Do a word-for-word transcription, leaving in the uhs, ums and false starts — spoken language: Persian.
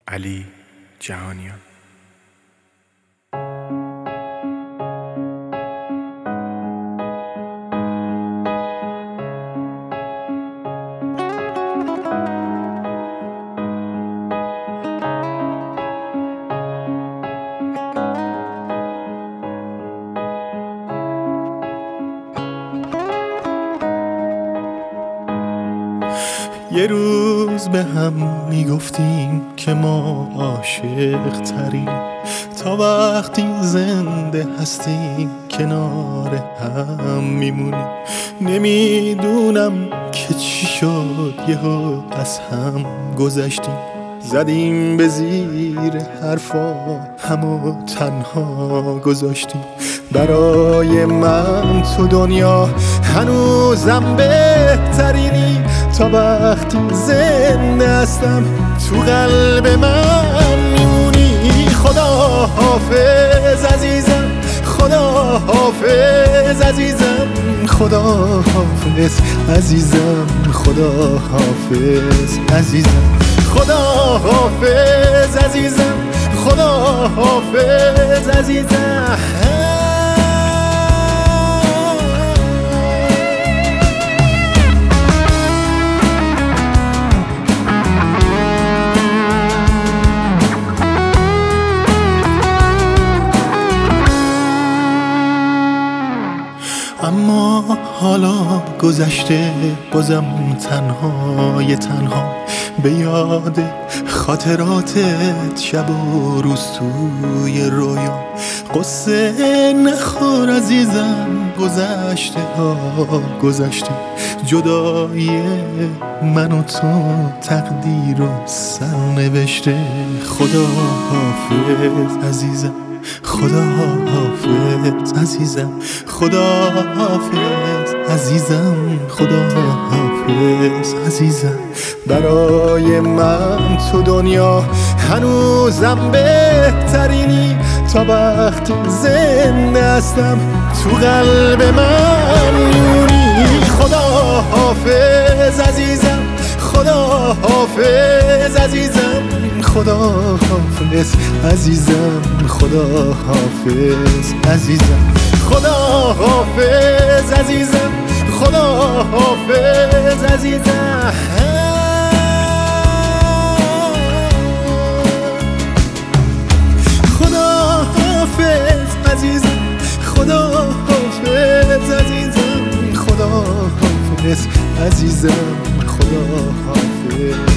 علی جهانیان. یه روز به هم میگفتیم که ما عاشق تریم، تا وقتی زنده هستیم کنار هم میمونیم. نمیدونم که چی شد یهو از هم گذشتیم، زدیم به زیر حرفا همو تنها گذاشتیم. برای من تو دنیا هنوزم بهترینی، تا وقتی زنده هستم تو قلب من میمونی. خدا حافظ عزیزم، خدا حافظ عزیزم، خدا حافظ عزیزم، خدا حافظ عزیزم، خدا حافظ عزیزم، خدا حافظ عزیزم. اما حالا گذشته، بازم تنهای تنها به یاد خاطراتت شب و روز توی رویا. قصه نخور عزیزم، گذشته ها گذشته، جدایی من و تو تقدیر و سرنوشته. خدا حافظ عزیزم، خدا حافظ عزیزم، خدا حافظ عزیزم، خدا حافظ عزیزم. برای من تو دنیا هنوزم بهترینی، تا وقتی زنده هستم تو قلب من میمونی. خدا حافظ عزیزم، خدا حافظ عزیزم، خدا حافظ عزیزم، خدا حافظ عزیزم، خدا حافظ عزیزم، خدا حافظ عزیزم. خدا حافظ عزیزم، خدا حافظ عزیزم، خدا حافظ عزیزم، خدا حافظ.